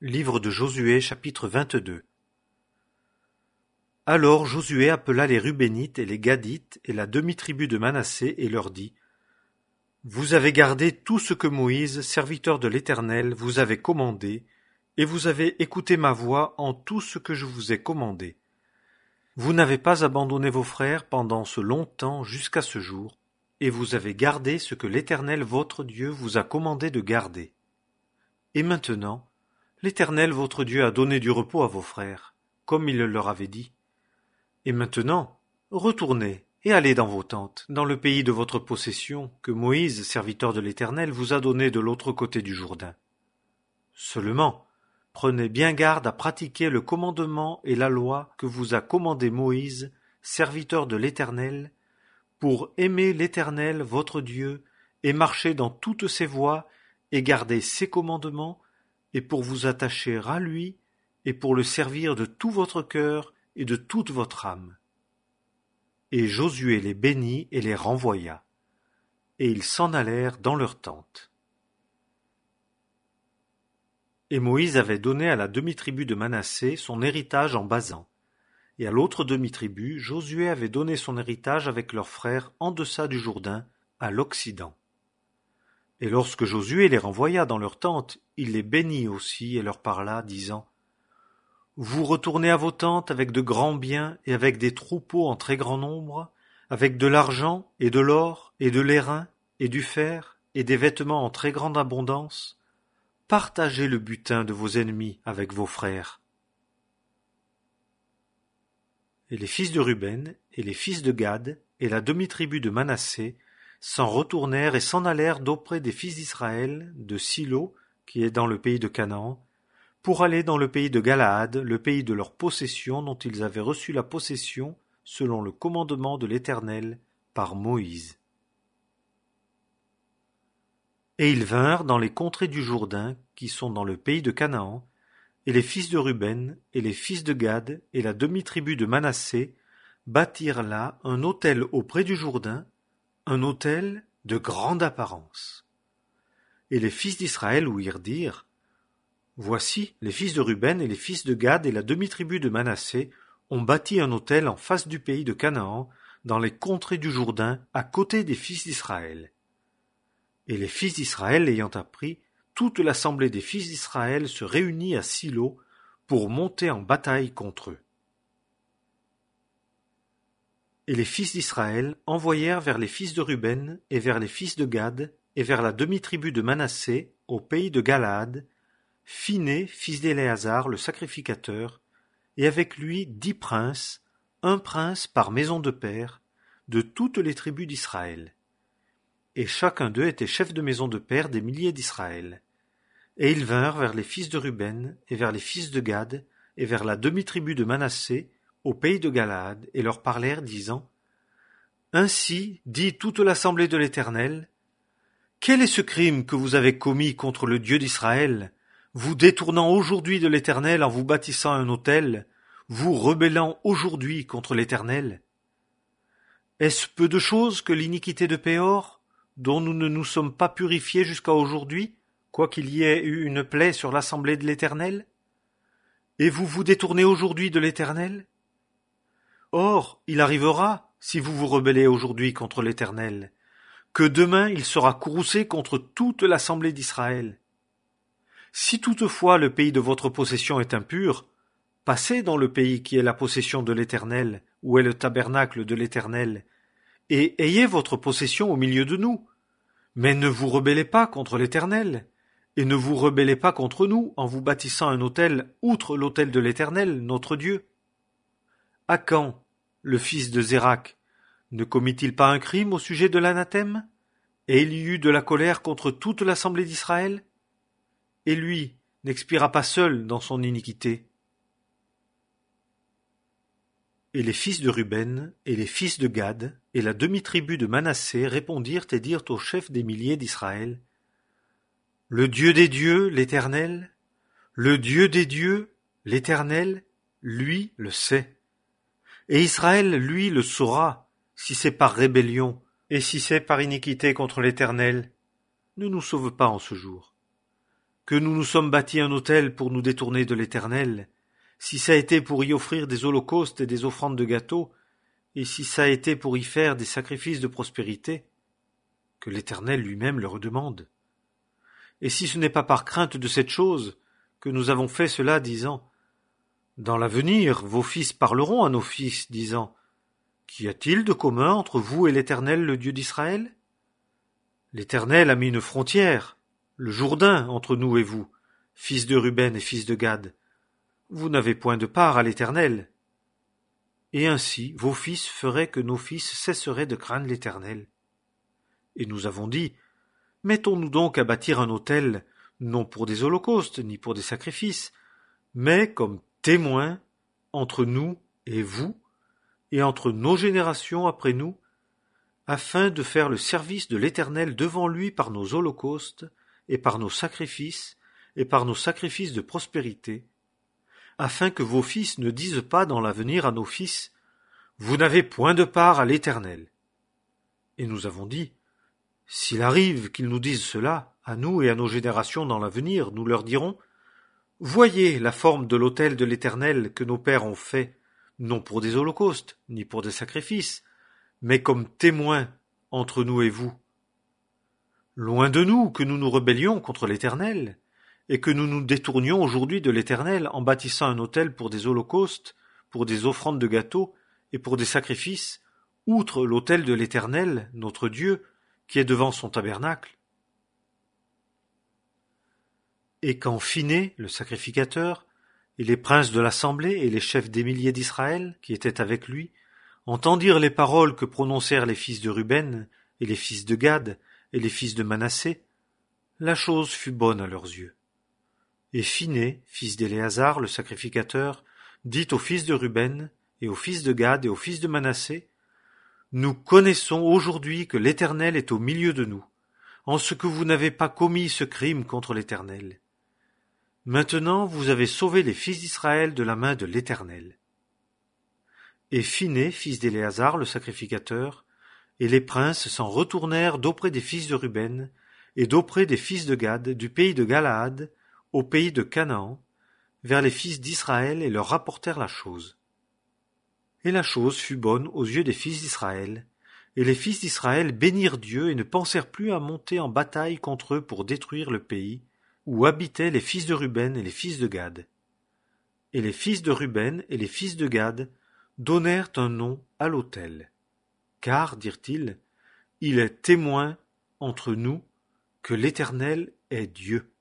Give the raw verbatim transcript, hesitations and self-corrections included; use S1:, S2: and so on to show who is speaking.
S1: Livre de Josué chapitre vingt-deux. Alors Josué appela les Rubénites et les Gadites et la demi-tribu de Manassé et leur dit: Vous avez gardé tout ce que Moïse, serviteur de l'Éternel, vous avait commandé, et vous avez écouté ma voix en tout ce que je vous ai commandé. Vous n'avez pas abandonné vos frères pendant ce long temps jusqu'à ce jour, et vous avez gardé ce que l'Éternel votre Dieu vous a commandé de garder. Et maintenant, l'Éternel votre Dieu a donné du repos à vos frères, comme il leur avait dit. Et maintenant, retournez et allez dans vos tentes, dans le pays de votre possession, que Moïse, serviteur de l'Éternel, vous a donné de l'autre côté du Jourdain. Seulement, prenez bien garde à pratiquer le commandement et la loi que vous a commandé Moïse, serviteur de l'Éternel, pour aimer l'Éternel votre Dieu, et marcher dans toutes ses voies, et garder ses commandements, et pour vous attacher à lui, et pour le servir de tout votre cœur et de toute votre âme. Et Josué les bénit et les renvoya, et ils s'en allèrent dans leurs tentes. Et Moïse avait donné à la demi-tribu de Manassé son héritage en Basan, et à l'autre demi-tribu, Josué avait donné son héritage avec leurs frères en deçà du Jourdain, à l'Occident. Et lorsque Josué les renvoya dans leurs tentes, il les bénit aussi et leur parla, disant: Vous retournez à vos tentes avec de grands biens et avec des troupeaux en très grand nombre, avec de l'argent et de l'or et de l'airain et du fer et des vêtements en très grande abondance. Partagez le butin de vos ennemis avec vos frères. Et les fils de Ruben et les fils de Gad et la demi-tribu de Manassé s'en retournèrent et s'en allèrent d'auprès des fils d'Israël, de Silo, qui est dans le pays de Canaan, pour aller dans le pays de Galaad, le pays de leur possession dont ils avaient reçu la possession selon le commandement de l'Éternel par Moïse. Et ils vinrent dans les contrées du Jourdain, qui sont dans le pays de Canaan, et les fils de Ruben et les fils de Gad et la demi-tribu de Manassé bâtirent là un autel auprès du Jourdain, un autel de grande apparence. Et les fils d'Israël ouïrent dire: Voici, les fils de Ruben et les fils de Gad et la demi-tribu de Manassé ont bâti un autel en face du pays de Canaan, dans les contrées du Jourdain, à côté des fils d'Israël. Et les fils d'Israël l'ayant appris, toute l'assemblée des fils d'Israël se réunit à Silo pour monter en bataille contre eux. Et les fils d'Israël envoyèrent vers les fils de Ruben et vers les fils de Gad et vers la demi-tribu de Manassé, au pays de Galaad, Phiné, fils d'Éléazar, le sacrificateur, et avec lui dix princes, un prince par maison de père, de toutes les tribus d'Israël. Et chacun d'eux était chef de maison de père des milliers d'Israël. Et ils vinrent vers les fils de Ruben, et vers les fils de Gad, et vers la demi-tribu de Manassé, au pays de Galaad, et leur parlèrent, disant: Ainsi dit toute l'assemblée de l'Éternel: Quel est ce crime que vous avez commis contre le Dieu d'Israël, vous détournant aujourd'hui de l'Éternel en vous bâtissant un autel, vous rebellant aujourd'hui contre l'Éternel? Est-ce peu de chose que l'iniquité de Péor, dont nous ne nous sommes pas purifiés jusqu'à aujourd'hui, quoiqu'il y ait eu une plaie sur l'assemblée de l'Éternel? Et vous vous détournez aujourd'hui de l'Éternel? Or, il arrivera, si vous vous rebellez aujourd'hui contre l'Éternel, que demain il sera courroucé contre toute l'assemblée d'Israël. Si toutefois le pays de votre possession est impur, passez dans le pays qui est la possession de l'Éternel, où est le tabernacle de l'Éternel, et ayez votre possession au milieu de nous. Mais ne vous rebellez pas contre l'Éternel, et ne vous rebellez pas contre nous en vous bâtissant un autel outre l'autel de l'Éternel, notre Dieu. Akan, le fils de Zérak, ne commit-il pas un crime au sujet de l'anathème? Et il y eut de la colère contre toute l'assemblée d'Israël? Et lui n'expira pas seul dans son iniquité. Et les fils de Ruben et les fils de Gad et la demi-tribu de Manassé répondirent et dirent au chef des milliers d'Israël: Le Dieu des dieux, l'Éternel, le Dieu des dieux, l'Éternel, lui le sait. Et Israël, lui, le saura, si c'est par rébellion, et si c'est par iniquité contre l'Éternel. Ne nous sauve pas en ce jour. que nous nous sommes bâtis un autel pour nous détourner de l'Éternel, si ça a été pour y offrir des holocaustes et des offrandes de gâteaux, et si ça a été pour y faire des sacrifices de prospérité, que l'Éternel lui-même le redemande. Et si ce n'est pas par crainte de cette chose que nous avons fait cela, disant « Dans l'avenir, vos fils parleront à nos fils, disant « Qu'y a-t-il de commun entre vous et l'Éternel, le Dieu d'Israël ?» L'Éternel a mis une frontière, le Jourdain, entre nous et vous, fils de Ruben et fils de Gad. Vous n'avez point de part à l'Éternel. Et ainsi, vos fils feraient que nos fils cesseraient de craindre l'Éternel. Et nous avons dit, mettons-nous donc à bâtir un autel, non pour des holocaustes, ni pour des sacrifices, mais comme témoins entre nous et vous, et entre nos générations après nous, afin de faire le service de l'Éternel devant lui par nos holocaustes, et par nos sacrifices, et par nos sacrifices de prospérité, afin que vos fils ne disent pas dans l'avenir à nos fils, vous n'avez point de part à l'Éternel. Et nous avons dit, s'il arrive qu'ils nous disent cela, à nous et à nos générations dans l'avenir, nous leur dirons, voyez la forme de l'autel de l'Éternel que nos pères ont fait, non pour des holocaustes, ni pour des sacrifices, mais comme témoins entre nous et vous. Loin de nous que nous nous rébellions contre l'Éternel, et que nous nous détournions aujourd'hui de l'Éternel en bâtissant un autel pour des holocaustes, pour des offrandes de gâteaux et pour des sacrifices, outre l'autel de l'Éternel, notre Dieu, qui est devant son tabernacle. Et quand Phiné, le sacrificateur, et les princes de l'assemblée et les chefs des milliers d'Israël, qui étaient avec lui, entendirent les paroles que prononcèrent les fils de Ruben, et les fils de Gad, et les fils de Manassé, la chose fut bonne à leurs yeux. Et Phiné, fils d'Éléazar, le sacrificateur, dit aux fils de Ruben, et aux fils de Gad, et aux fils de Manassé, nous connaissons aujourd'hui que l'Éternel est au milieu de nous, en ce que vous n'avez pas commis ce crime contre l'Éternel. Maintenant vous avez sauvé les fils d'Israël de la main de l'Éternel. Et Phiné, fils d'Éléazar, le sacrificateur, et les princes s'en retournèrent d'auprès des fils de Ruben, et d'auprès des fils de Gad, du pays de Galaad, au pays de Canaan, vers les fils d'Israël, et leur rapportèrent la chose. Et la chose fut bonne aux yeux des fils d'Israël, et les fils d'Israël bénirent Dieu et ne pensèrent plus à monter en bataille contre eux pour détruire le pays, où habitaient les fils de Ruben et les fils de Gad. Et les fils de Ruben et les fils de Gad donnèrent un nom à l'autel. Car, dirent-ils, il est témoin entre nous que l'Éternel est Dieu.